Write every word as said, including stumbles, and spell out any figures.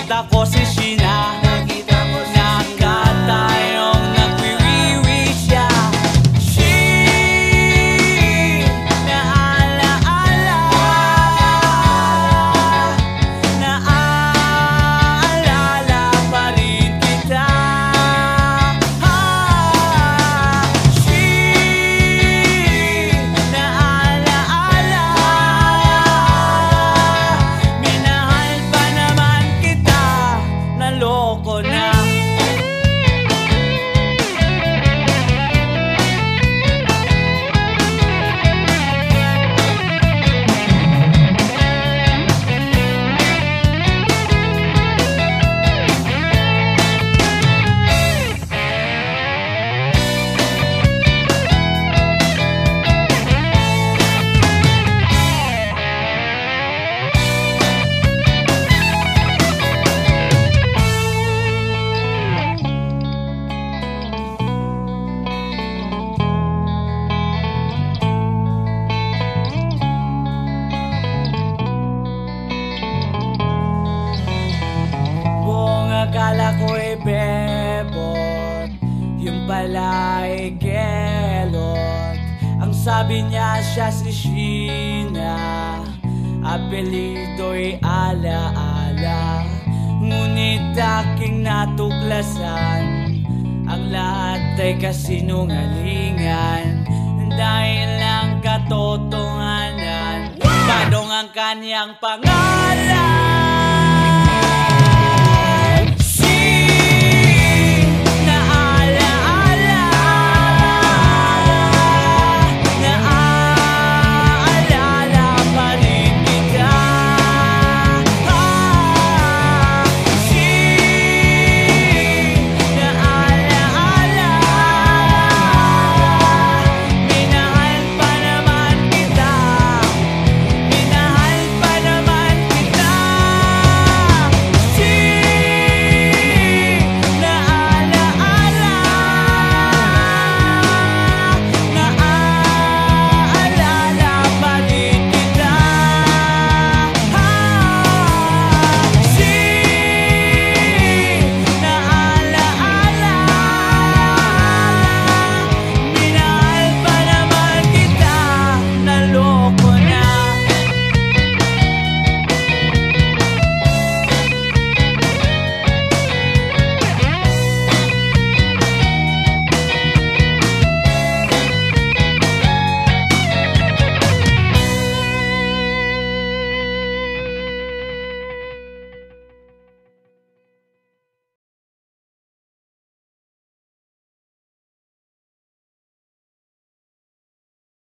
nakita ko si Sheena. Nakita ko si Nakatayong nagwiwiwi siya. She, naalaala, naaalala pa rin kita. Ah, she, naalaala, minahal pa naman kita, naloko na. Buong akala ko ay bebot, yung pala ay kelot. Ang sabi niya siya si Sheena, apelido'y Ala-ala. Ngunit aking natuklasan, ang lahat ay kasinungalingan. Dahil lang katotohanan, tanong ang kanyang pangalan.